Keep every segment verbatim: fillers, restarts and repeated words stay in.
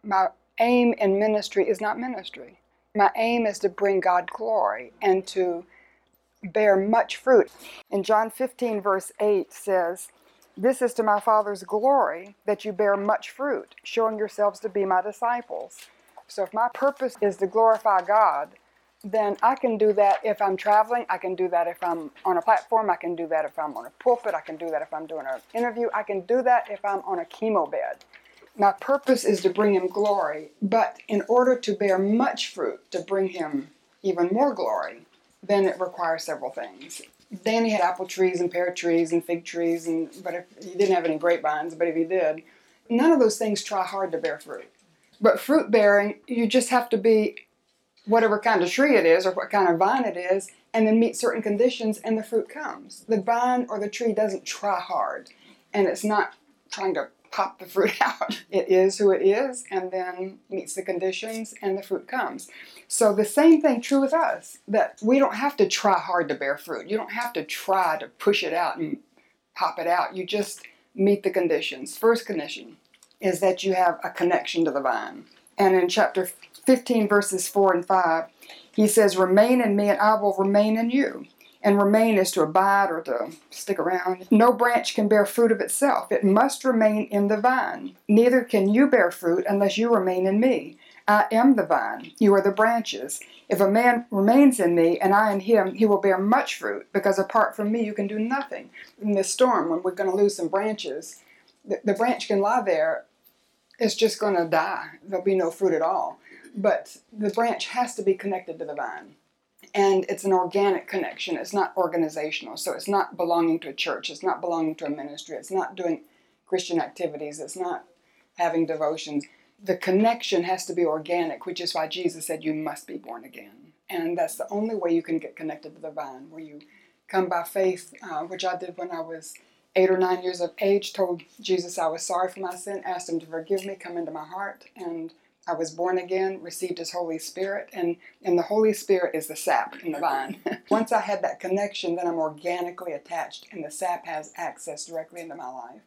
My aim in ministry is not ministry. My aim is to bring God glory and to bear much fruit. In John fifteen verse eight says, "This is to my Father's glory, that you bear much fruit, showing yourselves to be my disciples." So if my purpose is to glorify God, then I can do that if I'm traveling. I can do that if I'm on a platform. I can do that if I'm on a pulpit. I can do that if I'm doing an interview. I can do that if I'm on a chemo bed. My purpose is to bring him glory, but in order to bear much fruit, to bring him even more glory, then it requires several things. Danny had apple trees and pear trees and fig trees, and but if he didn't have any grapevines, but if he did, none of those things try hard to bear fruit. But fruit bearing, you just have to be whatever kind of tree it is or what kind of vine it is, and then meet certain conditions and the fruit comes. The vine or the tree doesn't try hard, and it's not trying to pop the fruit out. It is who it is, and then meets the conditions and the fruit comes. So the same thing true with us, that we don't have to try hard to bear fruit. You don't have to try to push it out and pop it out. You just meet the conditions. First condition is that you have a connection to the vine. And in chapter fifteen verses four and five, he says, "Remain in me and I will remain in you." And remain is to abide or to stick around. "No branch can bear fruit of itself. It must remain in the vine. Neither can you bear fruit unless you remain in me. I am the vine. You are the branches. If a man remains in me and I in him, he will bear much fruit, because apart from me you can do nothing." In this storm, when we're going to lose some branches, the, the branch can lie there. It's just going to die. There'll be no fruit at all. But the branch has to be connected to the vine. And it's an organic connection. It's not organizational. So it's not belonging to a church. It's not belonging to a ministry. It's not doing Christian activities. It's not having devotions. The connection has to be organic, which is why Jesus said you must be born again. And that's the only way you can get connected to the vine, where you come by faith, uh, which I did when I was eight or nine years of age, told Jesus I was sorry for my sin, asked him to forgive me, come into my heart, and I was born again, received his Holy Spirit, and, and the Holy Spirit is the sap in the vine. Once I had that connection, then I'm organically attached, and the sap has access directly into my life.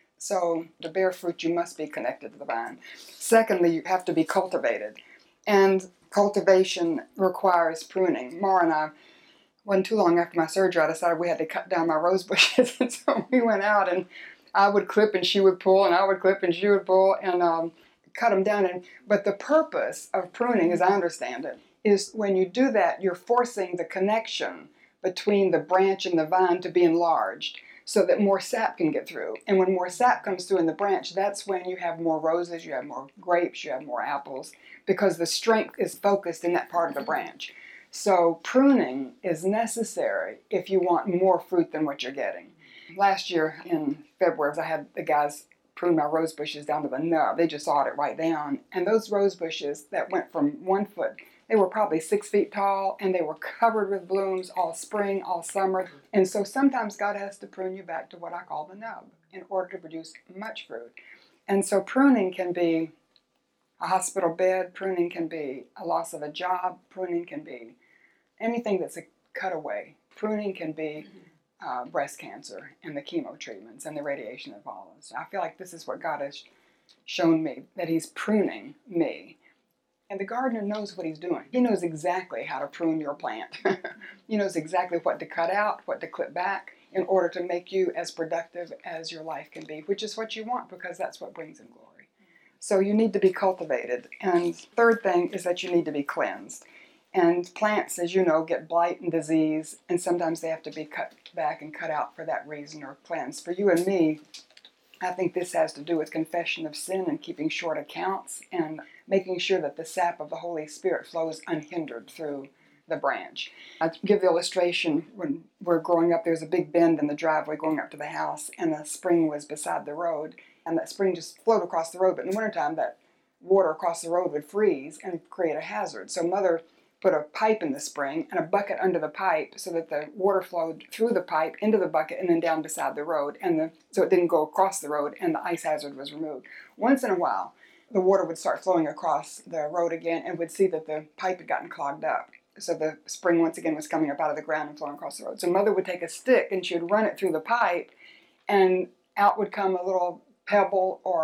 So to bear fruit, you must be connected to the vine. Secondly, you have to be cultivated, and cultivation requires pruning. Mara and I, wasn't too long after my surgery, I decided we had to cut down my rose bushes, and so we went out, and I would clip and she would pull, and I would clip and she would pull, and um, cut them down. And but the purpose of pruning, as I understand it, is when you do that, you're forcing the connection between the branch and the vine to be enlarged so that more sap can get through. And when more sap comes through in the branch, that's when you have more roses, you have more grapes, you have more apples, because the strength is focused in that part of the branch. So pruning is necessary if you want more fruit than what you're getting. Last year in February, I had the guys prune my rose bushes down to the nub. They just sawed it right down. And those rose bushes that went from one foot, they were probably six feet tall, and they were covered with blooms all spring, all summer. And so sometimes God has to prune you back to what I call the nub in order to produce much fruit. And so pruning can be a hospital bed, pruning can be a loss of a job, pruning can be anything that's a cutaway. Pruning can be uh, breast cancer and the chemo treatments and the radiation that follows. I feel like this is what God has shown me, that he's pruning me. And the gardener knows what he's doing. He knows exactly how to prune your plant. He knows exactly what to cut out, what to clip back, in order to make you as productive as your life can be, which is what you want, because that's what brings him glory. So you need to be cultivated. And third thing is that you need to be cleansed. And plants, as you know, get blight and disease, and sometimes they have to be cut back and cut out for that reason, or cleansed. For you and me, I think this has to do with confession of sin and keeping short accounts and making sure that the sap of the Holy Spirit flows unhindered through the branch. I give the illustration, when we're growing up, there's a big bend in the driveway going up to the house, and a spring was beside the road, and that spring just flowed across the road. But in the wintertime, that water across the road would freeze and create a hazard. So Mother put a pipe in the spring and a bucket under the pipe so that the water flowed through the pipe into the bucket and then down beside the road, and the, so it didn't go across the road, and the ice hazard was removed. Once in a while, the water would start flowing across the road again, and would see that the pipe had gotten clogged up. So the spring once again was coming up out of the ground and flowing across the road. So Mother would take a stick and she would run it through the pipe, and out would come a little pebble or a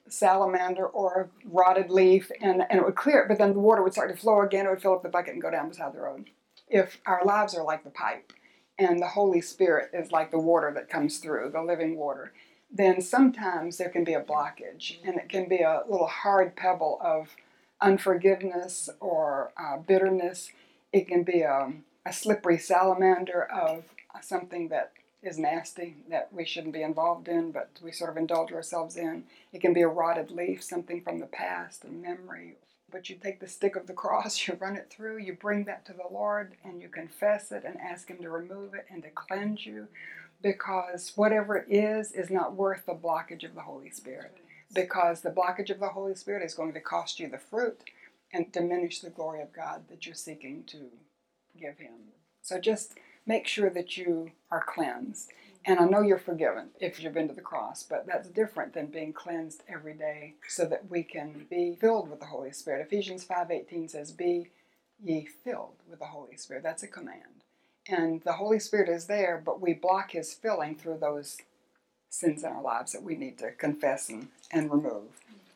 salamander or a rotted leaf, and, and it would clear it, but then the water would start to flow again. It would fill up the bucket and go down beside the road. If our lives are like the pipe, and the Holy Spirit is like the water that comes through, the living water, then sometimes there can be a blockage, and it can be a little hard pebble of unforgiveness or uh, bitterness. It can be a, a slippery salamander of something that is nasty that we shouldn't be involved in, but we sort of indulge ourselves in. It can be a rotted leaf, something from the past, a memory. But you take the stick of the cross, you run it through, you bring that to the Lord, and you confess it and ask Him to remove it and to cleanse you, because whatever it is is not worth the blockage of the Holy Spirit, because the blockage of the Holy Spirit is going to cost you the fruit and diminish the glory of God that you're seeking to give Him. So just make sure that you are cleansed. And I know you're forgiven if you've been to the cross, but that's different than being cleansed every day so that we can be filled with the Holy Spirit. Ephesians five eighteen says, "Be ye filled with the Holy Spirit." That's a command. And the Holy Spirit is there, but we block His filling through those sins in our lives that we need to confess and, and remove.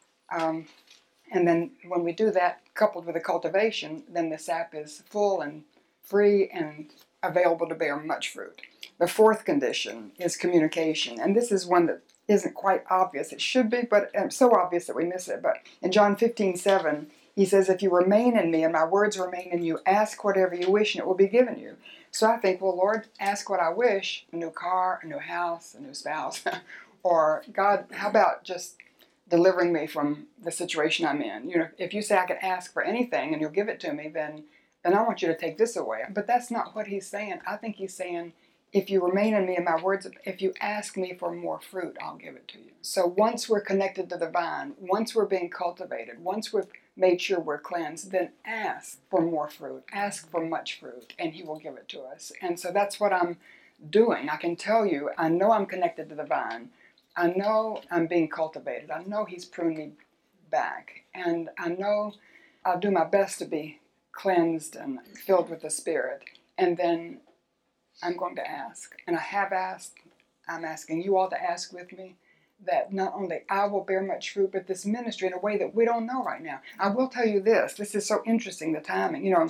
Um, and then when we do that, coupled with the cultivation, then the sap is full and free and available to bear much fruit. The fourth condition is communication, and this is one that isn't quite obvious. It should be, but it's so obvious that we miss it. But in John fifteen seven, He says, "If you remain in me and my words remain in you, ask whatever you wish and it will be given you." So I think, well, Lord, ask what I wish: a new car, a new house, a new spouse. Or, God, how about just delivering me from the situation I'm in? You know, if you say I can ask for anything and you'll give it to me, then then I want you to take this away. But that's not what He's saying. I think He's saying, if you remain in me and my words, if you ask me for more fruit, I'll give it to you. So once we're connected to the vine, once we're being cultivated, once we've made sure we're cleansed, then ask for more fruit, ask for much fruit, and He will give it to us. And so that's what I'm doing. I can tell you, I know I'm connected to the vine. I know I'm being cultivated. I know He's pruned me back. And I know I'll do my best to be cleansed and filled with the Spirit. And then I'm going to ask. And I have asked. I'm asking you all to ask with me, that not only I will bear much fruit, but this ministry in a way that we don't know right now. I will tell you this. This is so interesting, the timing. You know,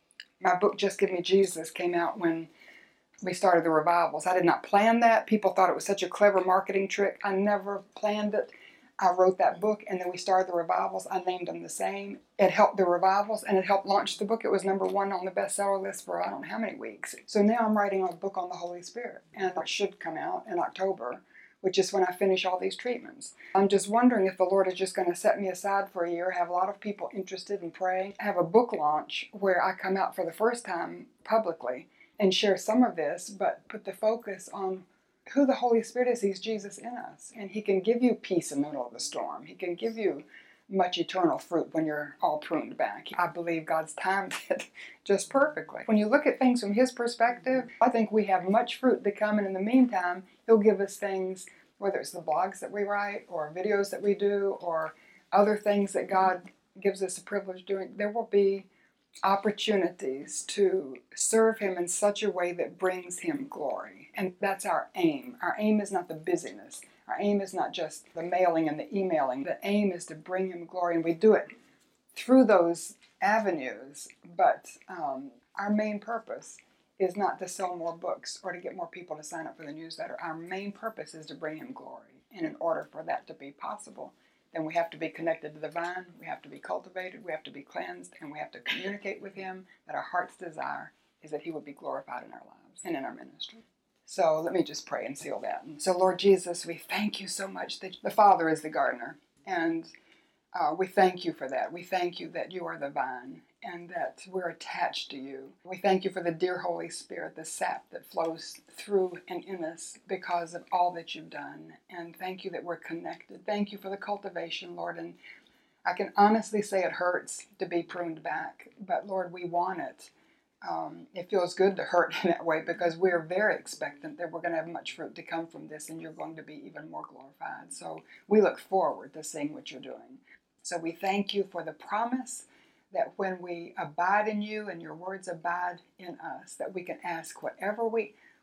my book, Just Give Me Jesus, came out when we started the revivals. I did not plan that. People thought it was such a clever marketing trick. I never planned it. I wrote that book, and then we started the revivals. I named them the same. It helped the revivals, and it helped launch the book. It was number one on the bestseller list for I don't know how many weeks. So now I'm writing a book on the Holy Spirit, and it should come out in October, which is when I finish all these treatments. I'm just wondering if the Lord is just going to set me aside for a year, have a lot of people interested in praying, have a book launch where I come out for the first time publicly and share some of this, but put the focus on who the Holy Spirit is. He's Jesus in us, and He can give you peace in the middle of the storm. He can give you much eternal fruit when you're all pruned back. I believe God's timed it just perfectly. When you look at things from His perspective, I think we have much fruit to come, and in the meantime, He'll give us things, whether it's the blogs that we write or videos that we do or other things that God gives us the privilege of doing. There will be opportunities to serve Him in such a way that brings Him glory. And that's our aim. Our aim is not the busyness. Our aim is not just the mailing and the emailing. The aim is to bring Him glory, and we do it through those avenues. But um, our main purpose is not to sell more books or to get more people to sign up for the newsletter. Our main purpose is to bring Him glory. And in order for that to be possible, then we have to be connected to the vine, we have to be cultivated, we have to be cleansed, and we have to communicate with Him that our heart's desire is that He would be glorified in our lives and in our ministry. So let me just pray and seal that. And so Lord Jesus, we thank You so much that the Father is the gardener, and uh, we thank You for that. We thank You that You are the vine and that we're attached to You. We thank You for the dear Holy Spirit, the sap that flows through and in us because of all that You've done. And thank You that we're connected. Thank You for the cultivation, Lord. And I can honestly say it hurts to be pruned back, but Lord, we want it. Um, it feels good to hurt in that way because we're very expectant that we're going to have much fruit to come from this, and You're going to be even more glorified. So we look forward to seeing what You're doing. So we thank You for the promise that when we abide in You and Your words abide in us, that we can ask whatever we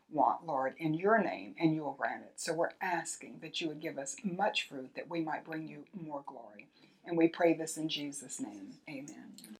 want, Lord, in your name, and you will grant it. So we're asking that you would give us much fruit that we might bring you more glory. And we pray this in Jesus' name. Amen.